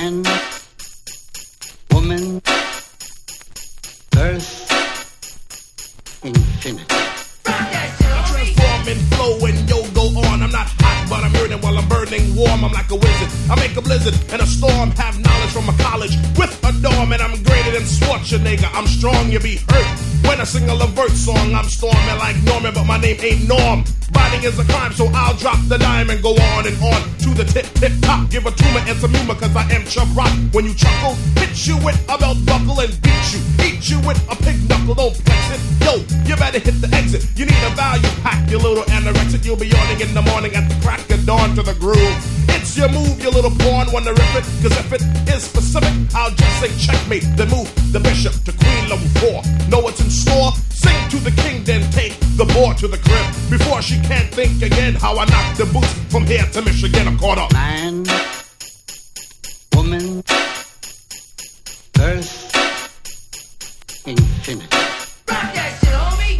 Man, woman, earth, infinity. I transform and flow and yo go on. I'm not hot, but I'm burning while I'm burning warm. I'm like a wizard. I make a blizzard and a storm. Have knowledge from a college with a dorm, and I'm greater than Schwarzenegger. I'm strong, you be hurt when I sing a Levert song. I'm storming like Norman, but my name ain't Norm. Biting is a crime, so I'll drop the dime and go on to the tip top. Give a tumor and some humor, cause I am Chubb Rock. When you chuckle, hit you with a belt buckle and beat you. Eat you with a pig knuckle, don't flex it. Yo, you better hit the exit. You need a value pack, you little anorexic. You'll be yawning in the morning at the crack of dawn to the groove. It's your move, you little pawn, wanna rip it. Cause if it is specific, I'll just say checkmate. Then move the bishop to queen level 4. Know what's in store? Sing to the king, then take the board to the crib. Before she can't think again how I knock the boots from here to Michigan. I'm caught up. Man, woman, earth, infinity. Rock that shit, homie!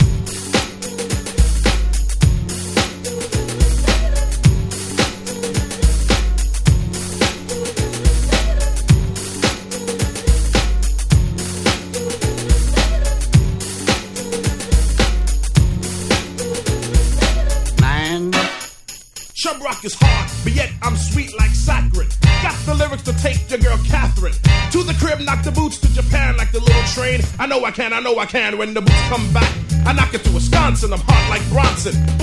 Chubb Rock is hard, but yet I'm sweet like saccharin. Got the lyrics to take your girl Catherine to the crib, knock the boots to Japan like the little train. I know I can when the boots come back. I knock it to Wisconsin, I'm hot like Bronson.